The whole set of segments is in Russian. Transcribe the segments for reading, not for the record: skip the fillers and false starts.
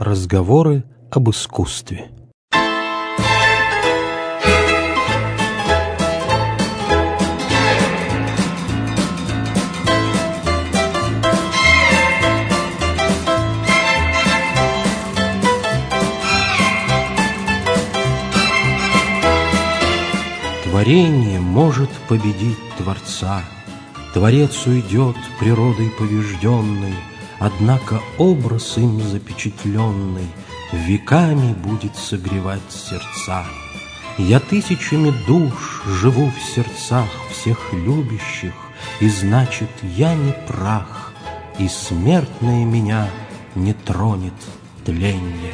Разговоры об искусстве. Творение может победить Творца. Творец уйдет природой побежденной, однако образ им запечатленный веками будет согревать сердца. Я тысячами душ живу в сердцах всех любящих, и значит, я не прах, и смертное меня не тронет тленье.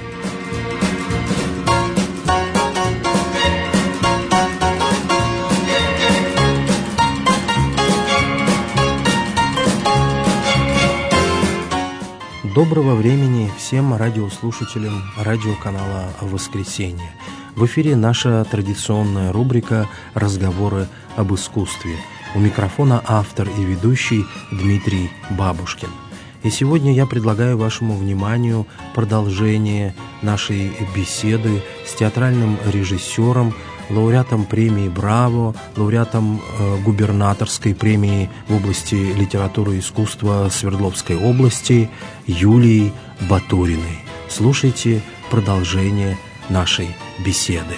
Доброго времени всем радиослушателям радиоканала «Воскресенье». В эфире наша традиционная рубрика «Разговоры об искусстве». У микрофона автор и ведущий Дмитрий Бабушкин. И сегодня я предлагаю вашему вниманию продолжение нашей беседы с театральным режиссером, лауреатом премии «Браво», лауреатом губернаторской премии в области литературы и искусства Свердловской области Юлией Батуриной. Слушайте продолжение нашей беседы.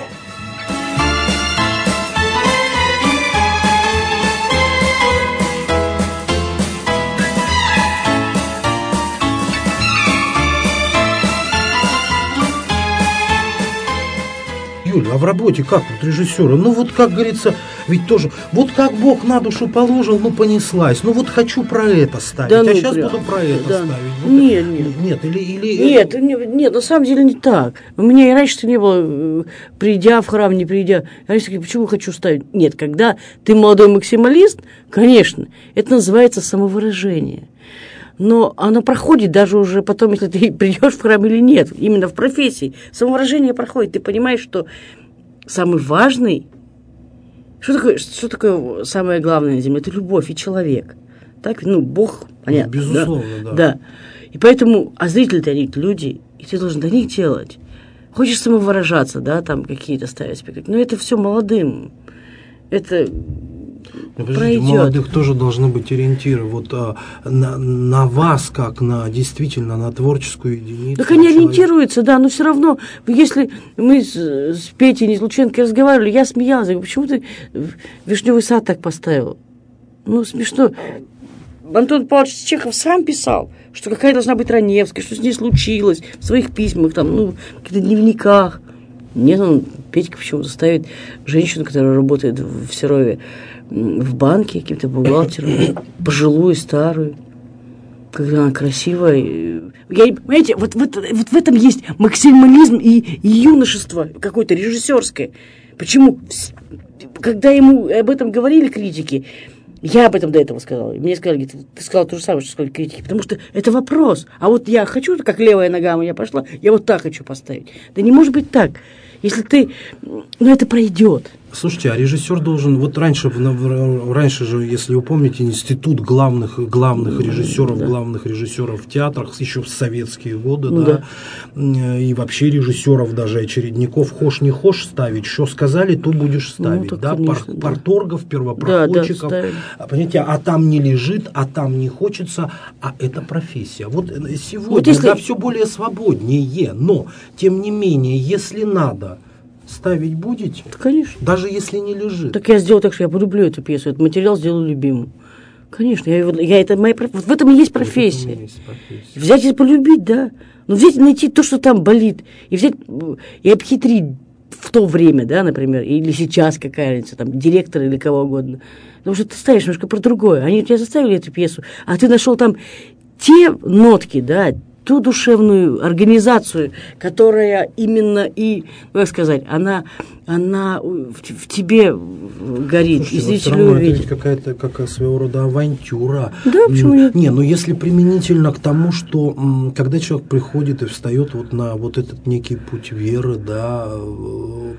А в работе как вот режиссера? Ну вот как говорится, ведь тоже, вот как Бог на душу положил, ну понеслась. Ну вот хочу про это ставить, да, а сейчас буду про это ставить. Вот, Нет, на самом деле не так. У меня и раньше не было, придя в храм, не придя. Раньше почему хочу ставить? Нет, когда ты молодой максималист, конечно, это называется самовыражение. Но оно проходит даже уже потом, если ты придешь в храм или нет, именно в профессии. Самовыражение проходит. Ты понимаешь, что самый важный, что такое самое главное на земле? Это любовь и человек. Так, Бог, понятно. Безусловно, да. И поэтому, а зрители-то они люди, и ты должен до них делать. Хочешь самовыражаться, да, там какие-то ставить спектакли. Но это все молодым. Это... Подождите, у молодых тоже должны быть ориентиры вот, на вас, как на действительно на творческую единицу. Так они ориентируются, да, но все равно, если мы с Петей Нетлученко разговаривали, я смеялась, говорю, почему ты Вишневый сад так поставил? Ну, смешно. Антон Павлович Чехов сам писал, что какая должна быть Раневская, что с ней случилось в своих письмах, там, в каких-то дневниках. Нет, Петька почему-то ставит женщину, которая работает в Серове, в банке, каким-то бухгалтером, пожилую, старую, когда она красивая. Понимаете, вот в этом есть максимализм и юношество какое-то режиссерское. Почему? Когда ему об этом говорили критики, я об этом до этого сказала. И мне сказали, ты сказала то же самое, что сказали критики. Потому что это вопрос. А вот я хочу, как левая нога моя пошла, я вот так хочу поставить. Да не может быть так. Если ты... это пройдет. Слушайте, а режиссер должен... Вот раньше же, если вы помните, институт главных режиссеров, главных режиссеров в театрах еще в советские годы, и вообще режиссеров, даже очередников, хошь не хошь ставить, что сказали, то будешь ставить, конечно, парторгов, первопроходчиков, понимаете, а там не лежит, а там не хочется, а это профессия. Вот сегодня, все более свободнее, но, тем не менее, если надо, ставить будете? Да, конечно. Даже если не лежит. Так я сделаю так, что я полюблю эту пьесу, этот материал сделаю любимым. Конечно, это моя вот в этом и есть профессия. Взять и полюбить, да. Но взять и найти то, что там болит, и взять и обхитрить в то время, да, например, или сейчас какая разница, там, директор или кого угодно. Потому что ты ставишь немножко про другое. Они тебя заставили эту пьесу, а ты нашел там те нотки, да, ту душевную организацию, которая именно и, как сказать, она в тебе горит. Слушайте, и зритель увидит. Это ведь какая-то как своего рода авантюра. Да, почему нет? Не, если применительно к тому, что когда человек приходит и встает вот на вот этот некий путь веры, да,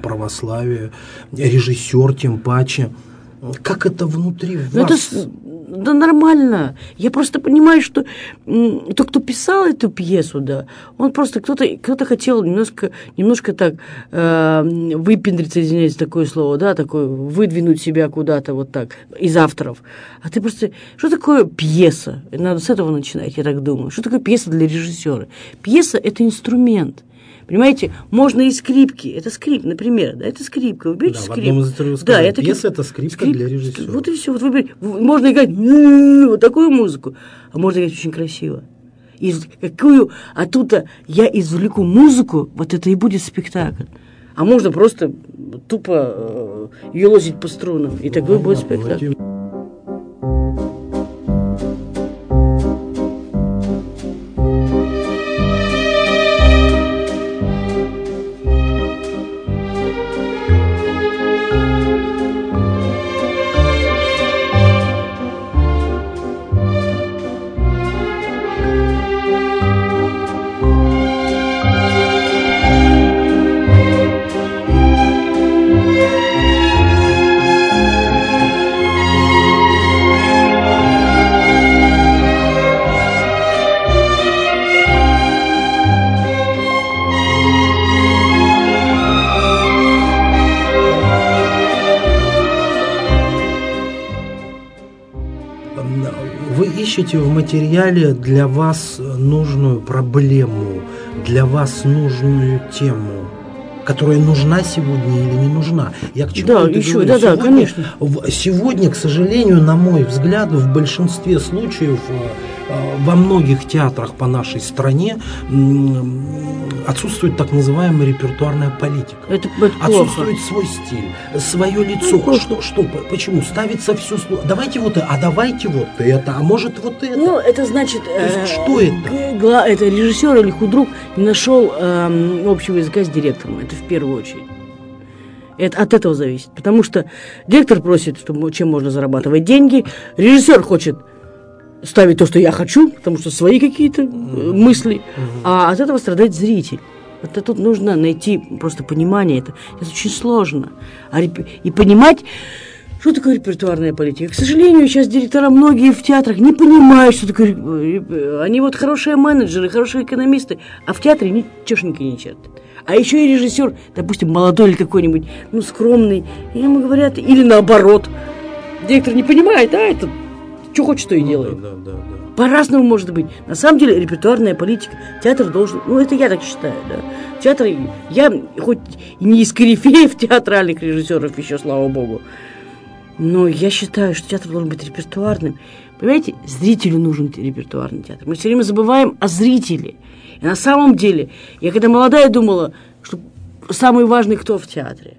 православия, режиссер тем паче, как это внутри вас? да нормально. Я просто понимаю, что тот, кто писал эту пьесу, да, он просто кто-то хотел немножко так выпендриться, извиняюсь, такое слово, да, такое выдвинуть себя куда-то вот так из авторов. А ты просто... Что такое пьеса? Надо с этого начинать, я так думаю. Что такое пьеса для режиссера? Пьеса – это инструмент. Понимаете, можно и скрипки. Это скрипка, например, да, это скрипка. Вы берете скрипку. В одном из интервью сказали, пьеса – это скрипка для режиссера. Вот и все. Вот можно играть вот такую музыку, а можно играть очень красиво. Оттуда я извлеку музыку, вот это и будет спектакль. А можно просто тупо елозить по струнам, и такой будет спектакль. Вы ищете в материале для вас нужную проблему, для вас нужную тему, которая нужна сегодня или не нужна. Я к чему это говорю? Да, конечно. Сегодня, к сожалению, на мой взгляд, в большинстве случаев во многих театрах по нашей стране отсутствует так называемая репертуарная политика. Это отсутствует свой стиль, свое лицо. Почему? Ставится все слово. Давайте вот это, давайте вот это, а может вот это. Ну, это значит, что это? Это режиссер или худрук не нашел общего языка с директором. Это в первую очередь. Это от этого зависит. Потому что директор просит, чем можно зарабатывать деньги. Режиссер хочет ставить то, что я хочу, потому что свои какие-то мысли, а от этого страдает зритель. Это тут нужно найти просто понимание. Это очень сложно. И понимать, что такое репертуарная политика. К сожалению, сейчас директора многие в театрах не понимают, что такое. Они вот хорошие менеджеры, хорошие экономисты, а в театре ничегошеньки не чертят. А еще и режиссер, допустим, молодой или какой-нибудь, скромный, и ему говорят, или наоборот. Директор не понимает, это что хочет, то и делает. Да. По-разному может быть. На самом деле репертуарная политика, театр должен... это я так считаю, да. Театр, я хоть и не из корифеев театральных режиссеров еще, слава богу, но я считаю, что театр должен быть репертуарным. Понимаете, зрителю нужен репертуарный театр. Мы все время забываем о зрителе. И на самом деле, я когда молодая думала, что самый важный кто в театре.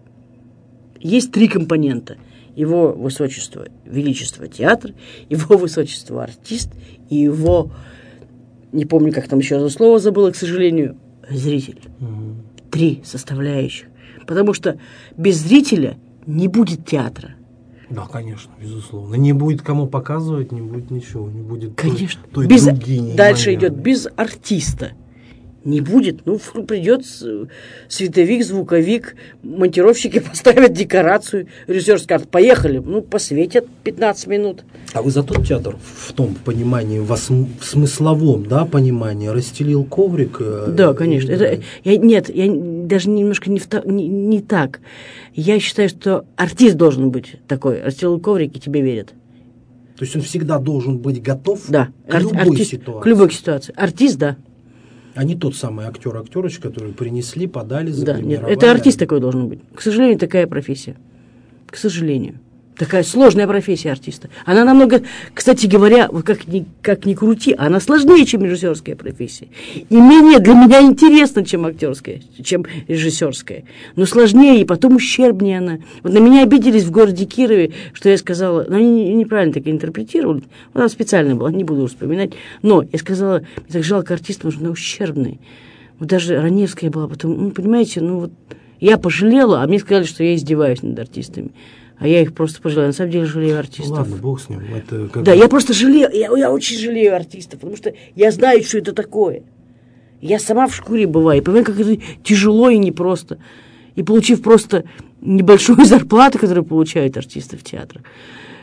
Есть 3 компонента. Его высочество, величество театр, его высочество артист и его, не помню, как там еще одно слово забыла, к сожалению, зритель. 3 составляющих. Потому что без зрителя не будет театра. Да, конечно, безусловно. Не будет кому показывать, не будет ничего, не будет. Конечно. Другие дальше идет без артиста. Не будет, придет световик, звуковик, монтировщики поставят декорацию, режиссер скажет, поехали, посветят 15 минут. А вы за тот театр в том понимании, в смысловом, понимании, расстелил коврик? Да, конечно. Я даже немножко не так. Я считаю, что артист должен быть такой, расстелил коврик и тебе верят. То есть он всегда должен быть готов к любой ситуации? К любой ситуации. Артист, да. А не тот самый актер-актерыч, который принесли, подали, загримировали. Да, нет, это артист такой должен быть. К сожалению, такая профессия. К сожалению. Такая сложная профессия артиста. Она намного, кстати говоря, как ни крути, она сложнее, чем режиссерская профессия. И менее для меня интересна, чем актерская, чем режиссерская. Но сложнее и потом ущербнее она. Вот на меня обиделись в городе Кирове, что я сказала, они неправильно так интерпретировали. Она специально была, не буду вспоминать. Но я сказала, мне так жалко артиста, потому что она ущербная. Вот даже Раневская была потом, понимаете, я пожалела, а мне сказали, что я издеваюсь над артистами. А я их просто пожалела. На самом деле жалею артистов. Ладно, бог с ним. Да, я просто жалею. Я очень жалею артистов, потому что я знаю, что это такое. Я сама в шкуре бываю. И понимаю, как это тяжело и непросто. И получив просто небольшую зарплату, которую получают артисты в театрах,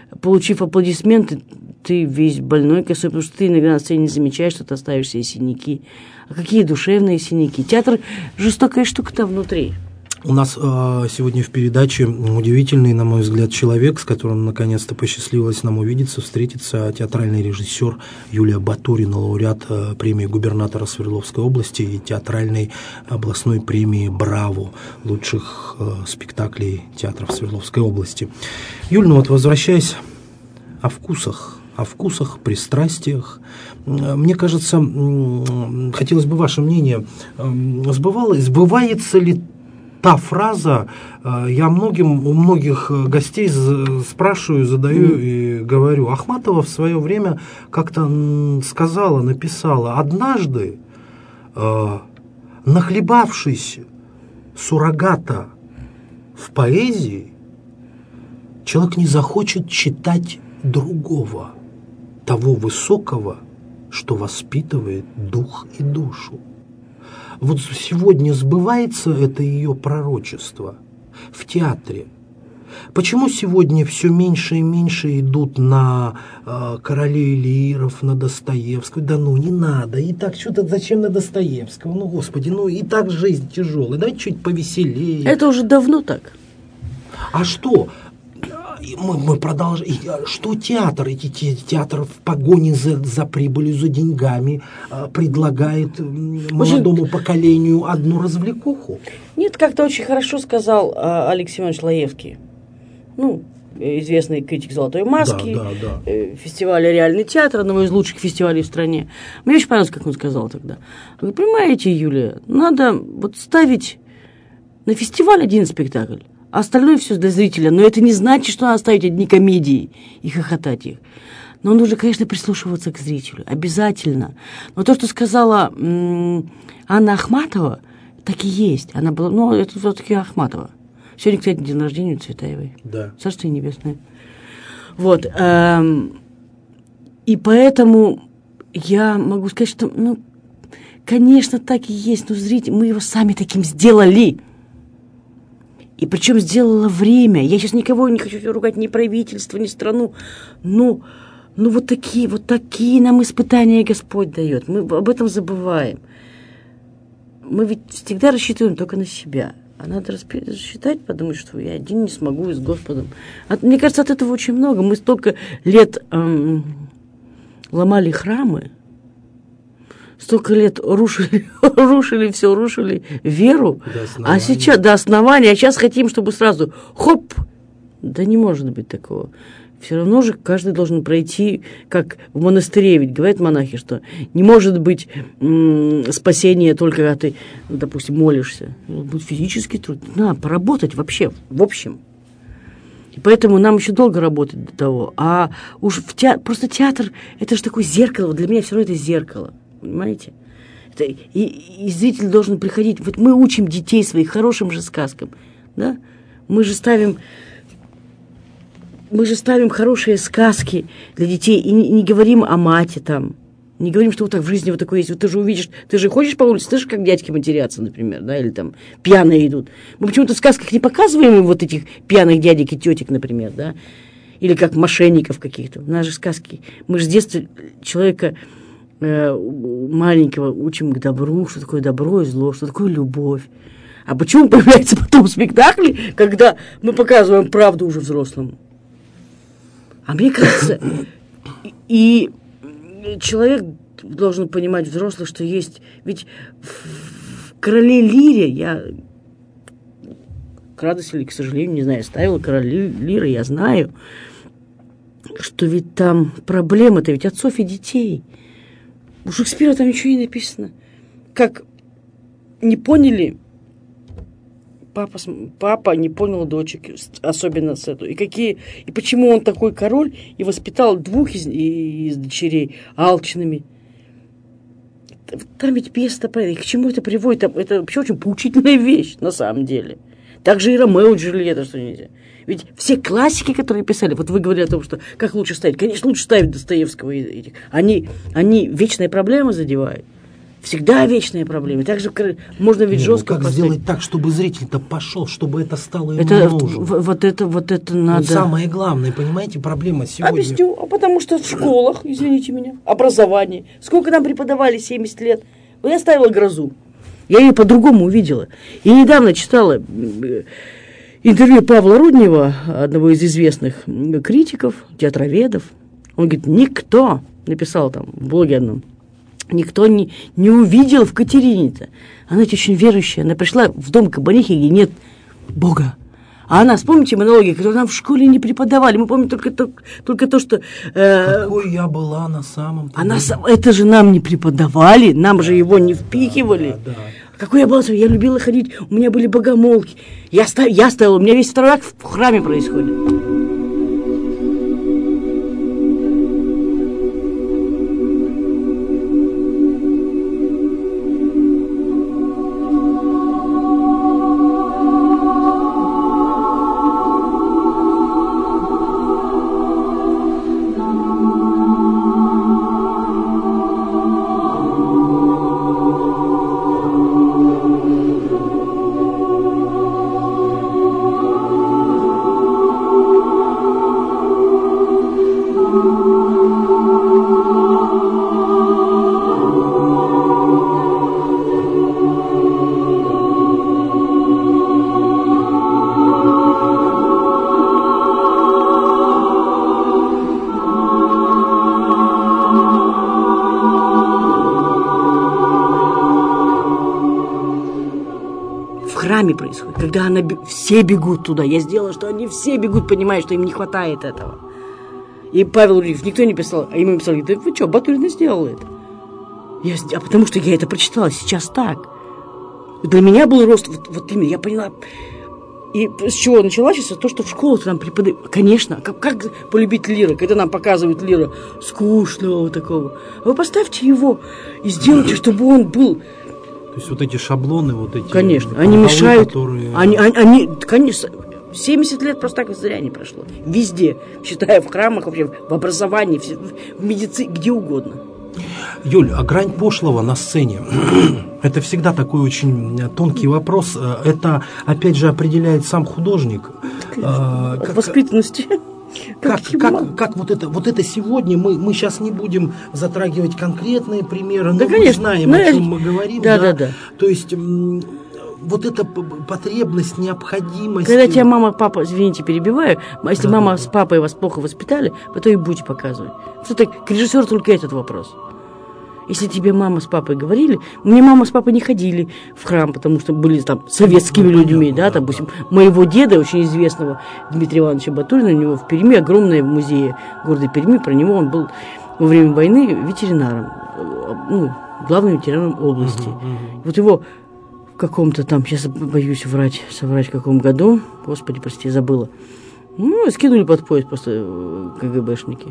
получив аплодисменты, ты весь больной косой, потому что ты иногда на сцене не замечаешь, что ты оставишь себе синяки. А какие душевные синяки? Театр – жестокая штука там внутри. У нас сегодня в передаче удивительный, на мой взгляд, человек, с которым наконец-то посчастливилось нам увидеться, встретиться, театральный режиссер Юлия Батурина, лауреат премии губернатора Свердловской области и театральной областной премии «Браво» лучших спектаклей театров Свердловской области. Юль, ну вот возвращаясь о вкусах, пристрастиях. Мне кажется, хотелось бы ваше мнение, сбывается ли та фраза, я у многих гостей спрашиваю, задаю и говорю, Ахматова в свое время как-то написала, однажды, нахлебавшись суррогата в поэзии, человек не захочет читать другого, того высокого, что воспитывает дух и душу. Вот сегодня сбывается это ее пророчество в театре. Почему сегодня все меньше и меньше идут на королей лиров, на Достоевского? Да ну, не надо. И так что-то зачем на Достоевского? Ну, господи, ну и так жизнь тяжелая. Давайте чуть повеселее. Это уже давно так. А что? Мы продолжаем. Что театр? Театр в погоне за прибылью, за деньгами предлагает молодому поколению одну развлекуху? Нет, как-то очень хорошо сказал Алексей Иванович Лаевский. Ну, известный критик «Золотой маски», да. Фестиваля «Реальный театр», одного из лучших фестивалей в стране. Мне очень понравилось, как он сказал тогда. Вы понимаете, Юлия, надо вот ставить на фестиваль один спектакль, а остальное все для зрителя. Но это не значит, что надо ставить одни комедии и хохотать их. Но нужно, конечно, прислушиваться к зрителю. Обязательно. Но то, что сказала Анна Ахматова, так и есть. Она была, ну, это все-таки Ахматова. Сегодня, кстати, день рождения у Цветаевой. Да. Царствие небесное. Вот. И поэтому я могу сказать, что, ну, конечно, так и есть. Но зритель, мы его сами таким сделали. И причем сделало время. Я сейчас никого не хочу ругать, ни правительство, ни страну. Ну вот такие нам испытания Господь дает. Мы об этом забываем. Мы ведь всегда рассчитываем только на себя. А надо рассчитать, подумать, что я один не смогу и с Господом. Мне кажется, от этого очень много. Мы столько лет ломали храмы, столько лет рушили веру, а сейчас до основания, а сейчас хотим, чтобы сразу хоп, да не может быть такого. Все равно же каждый должен пройти, как в монастыре, ведь говорят монахи, что не может быть спасения только когда ты, допустим, молишься. Будет физический труд. Надо поработать вообще, в общем. И поэтому нам еще долго работать до того. А уж просто театр, это же такое зеркало, для меня все равно это зеркало. Понимаете? И зритель должен приходить. Вот мы учим детей своих хорошим же сказкам. Да? Мы же ставим хорошие сказки для детей и не говорим о мате там. Не говорим, что вот так в жизни вот такое есть. Вот ты же увидишь, ты же ходишь по улице, слышишь, как дядьки матерятся, например, да, или там пьяные идут. Мы почему-то в сказках не показываем им вот этих пьяных дядек и тетек, например, да, или как мошенников каких-то. У нас же сказки. Мы же с детства человека маленького учим к добру, что такое добро и зло, что такое любовь. А почему появляется потом спектакли, когда мы показываем правду уже взрослому? А мне кажется, и человек должен понимать, взрослый, что есть... Ведь в «Короле Лире» я, к радости или к сожалению, не знаю, ставила «Короле Лиры», я знаю, что ведь там проблема-то ведь отцов и детей. У Шекспира там ничего не написано. Как не поняли... Папа не понял дочек, особенно с этого. И почему он такой король и воспитал двух из дочерей алчными. Там ведь без и к чему это приводит? Это вообще очень поучительная вещь, на самом деле. Так же и Ромео и Джульетта, что нельзя. Ведь все классики, которые писали, вот вы говорили о том, что как лучше ставить. Конечно, лучше ставить Достоевского и этих. Они вечные проблемы задевают. Всегда вечная проблема. Также можно ведь жестко как поставить. сделать так, чтобы зритель-то пошел, чтобы это стало ему Это, нужно? вот это надо. Самое главное, понимаете, проблема сегодня. Объясню. Потому что в школах, извините меня, образование. Сколько нам преподавали 70 лет? Я ставила «Грозу». Я ее по-другому увидела. И недавно читала интервью Павла Руднева, одного из известных критиков, театроведов. Он говорит, никто, написал там в блоге одном, никто не увидел в Катерине-то. Она ведь очень верующая. Она пришла в дом Кабанихи, где нет Бога. А она, вспомните монологи, которые нам в школе не преподавали. Мы помним только то, что... Какой я была на самом деле. Это же нам не преподавали, нам же его не впихивали. Да. Какой я была, я любила ходить, у меня были богомолки. Я ставила, у меня весь второй акт в храме происходит. Происходит, когда все бегут туда. Я сделала, что они все бегут, понимая, что им не хватает этого. И Павел Руднев, никто не писал, а ему писали, да вы что, Батурина сделала это? Потому что я это прочитала сейчас так. Для меня был рост, вот именно, я поняла. И с чего началось сейчас, то, что в школу нам преподают. Конечно, как полюбить Лира, когда нам показывают Лира скучного такого. А вы поставьте его и сделайте, чтобы он был... То есть вот эти шаблоны, вот эти... Конечно, они мешают. Которые... Они, конечно, 70 лет просто так зря не прошло. Везде, считая в храмах, вообще, в образовании, в медицине, где угодно. Юль, а грань пошлого на сцене, это всегда такой очень тонкий вопрос. Это, опять же, определяет сам художник. От воспитанности. Как вот это сегодня, мы сейчас не будем затрагивать конкретные примеры, но конечно, мы знаем, о чем мы говорим. Да. То есть вот эта потребность, необходимость... Когда тебя мама, папа, извините, перебиваю, если мама с папой вас плохо воспитали, вы то и будете показывать. Что-то к режиссеру только этот вопрос. Если тебе мама с папой говорили, мне мама с папой не ходили в храм, потому что были там советскими людьми, да, допустим, моего деда, очень известного Дмитрия Ивановича Батурина, у него в Перми огромное музей города Перми, про него он был во время войны ветеринаром, главным ветеринаном области. Вот его в каком-то там, сейчас боюсь соврать в каком году, господи, прости, забыла, скинули под пояс просто КГБшники.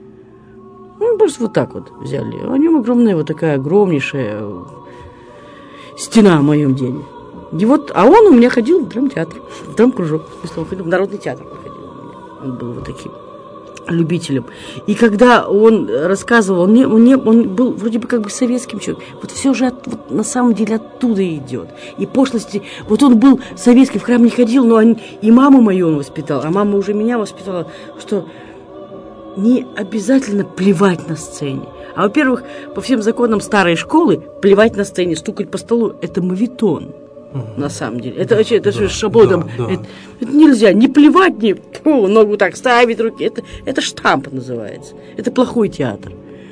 Просто вот так вот взяли. У него огромная вот такая огромнейшая стена в моем деле. И вот, а он у меня ходил в драмтеатр, в драмкружок. В смысле, он ходил в народный театр. Он был вот таким любителем. И когда он рассказывал, он был вроде бы как бы советским человеком. Вот все же на самом деле оттуда идет. И пошлости. Вот он был советский, в храм не ходил, но и маму мою он воспитал, а мама уже меня воспитала, что... не обязательно плевать на сцене. А, во-первых, по всем законам старой школы плевать на сцене, стукать по столу – это моветон, на самом деле. Это вообще, это же шаблон. Это нельзя. Не плевать, не ногу так ставить, руки. Это штамп называется. Это плохой театр.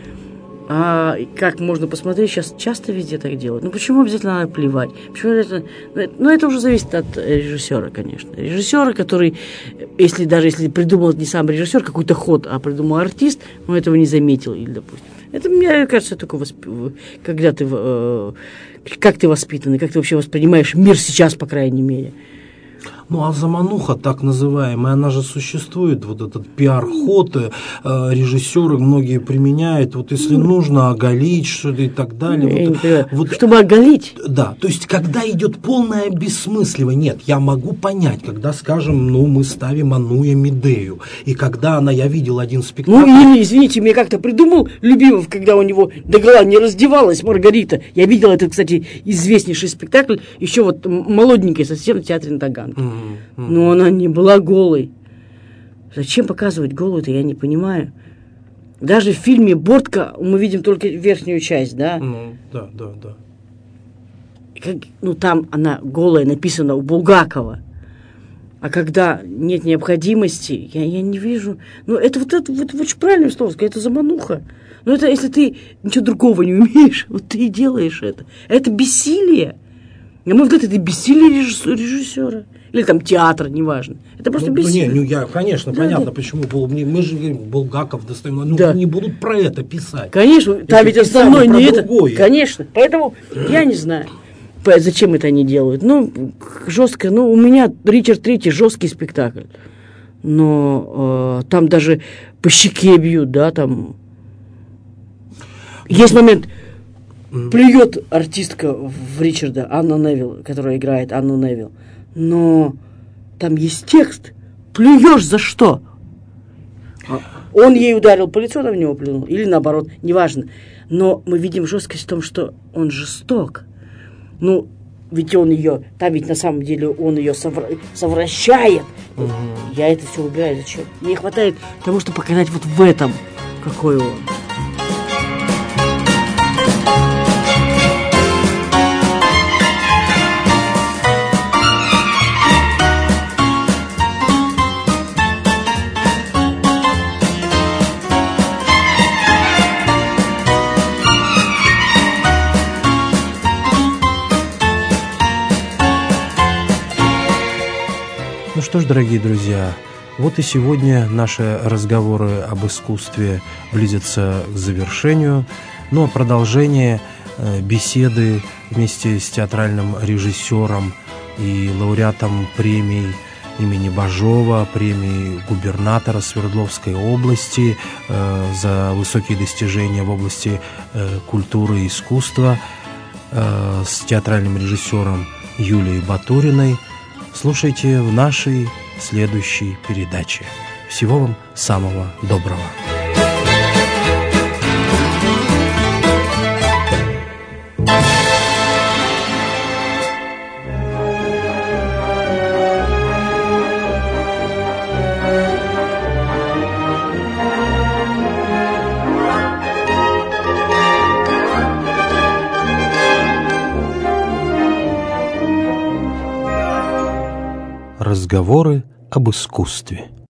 А как можно посмотреть, сейчас часто везде так делают. Почему обязательно надо плевать? Почему это уже зависит от режиссера, конечно. Режиссера, который, если придумал не сам режиссер какой-то ход, а придумал артист, он этого не заметил, или, допустим. Это, мне кажется, только когда ты, как ты воспитан, и как ты вообще воспринимаешь мир сейчас, по крайней мере. Ну, а замануха, так называемая, она же существует, вот этот пиар-ход, режиссеры многие применяют, вот если нужно оголить что-то и так далее. Вот, чтобы оголить? Да, то есть, когда идет полное бессмысливание, нет, я могу понять, когда, скажем, ну, мы ставим Ануя Медею, и когда я видел один спектакль... Ну, или, извините, мне как-то придумал Любимов, когда у него догола не раздевалась Маргарита. Я видел этот, кстати, известнейший спектакль, еще вот молоденький совсем в театре на Таганке. Но она не была голой. Зачем показывать голую-то, я не понимаю. Даже в фильме «Бортка» мы видим только верхнюю часть, да? Да. Там она голая, написана у Булгакова. А когда нет необходимости, я не вижу. Ну, это очень правильное слово сказать, это замануха. Но это если ты ничего другого не умеешь, вот ты и делаешь это. Это бессилие. На мой взгляд, это бессилие режиссера. Или там театра, неважно. Это просто бессилие. Конечно, понятно, почему. Мы же говорим, Булгаков, Достоевский, не будут про это писать. Конечно, там ведь основное не это. Конечно, поэтому я не знаю. Зачем это они делают? Жестко. У меня Ричард III жесткий спектакль. Но там даже по щеке бьют, да, там. Есть момент, плюет артистка в Ричарда, Анна Невилл, которая играет Анну Невилл. Но там есть текст. Плюешь за что? Он ей ударил по лицу, она в него плюнул. Или наоборот, неважно. Но мы видим жесткость в том, что он жесток. Ведь он ее, там ведь на самом деле он ее совращает. Я это все убираю. Зачем? Мне хватает того, чтобы показать вот в этом, какой он. Ну что ж, дорогие друзья, вот и сегодня наши разговоры об искусстве близятся к завершению. Ну а продолжение беседы вместе с театральным режиссером и лауреатом премий имени Бажова, премии губернатора Свердловской области за высокие достижения в области культуры и искусства с театральным режиссером Юлией Батуриной слушайте в нашей следующей передаче. Всего вам самого доброго. Разговоры об искусстве.